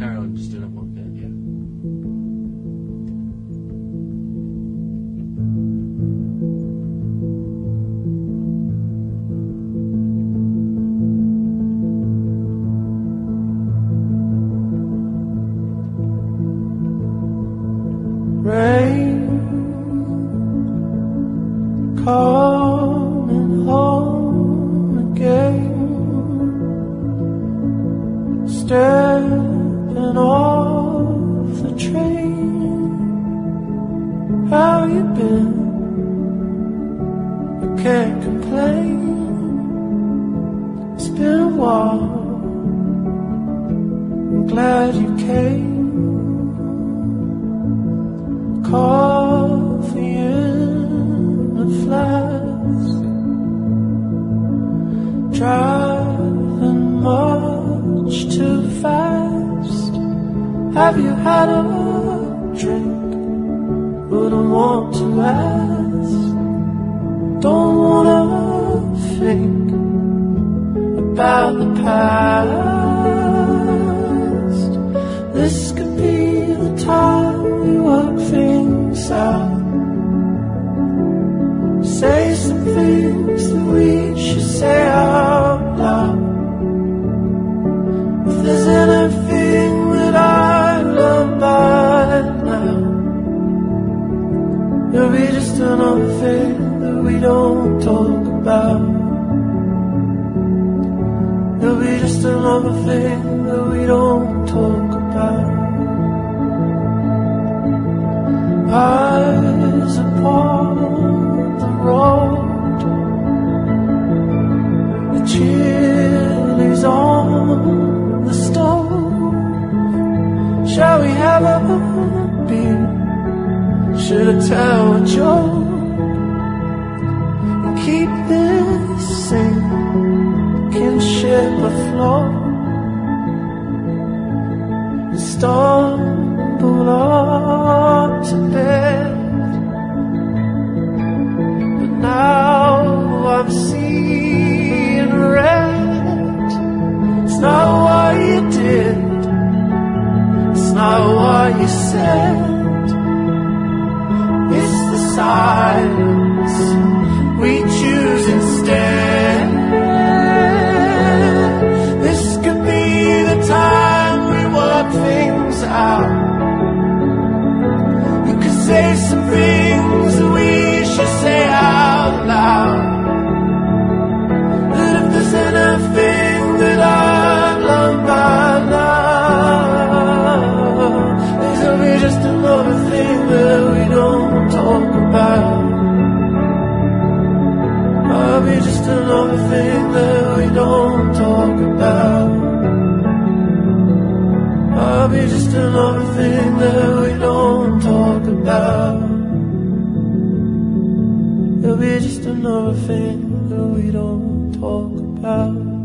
carry on, just do another one, yeah? Rain coming home again, stepping off the train. How you been? I can't complain. It's been a while, I'm glad you came. Coffee in a flask, driving much too fast. Have you had a drink? Wouldn't want to ask. Don't wanna think about the past. This could be the time we work things out. Say some things that we should say out loud. If there's anything that I've learned by now, it'll be just another thing that we don't talk about. It'll be just another thing that we don't talk about. Eyes upon the road, the chilies on the stove. Shall we have a beer? Should I tell a joke and keep this sinking ship afloat? Stumble up to bed, but now I'm seeing red. It's not what you did, it's not what you said. It's the silence we choose instead. This could be the time we work things out. You could say some things that we should say out loud. But if there's anything that I've learned by now, this'll be just another thing that we don't talk about. I'll be just another thing that we don't talk about. I'll be just another thing that we don't talk about. It'll be just another thing that we don't talk about.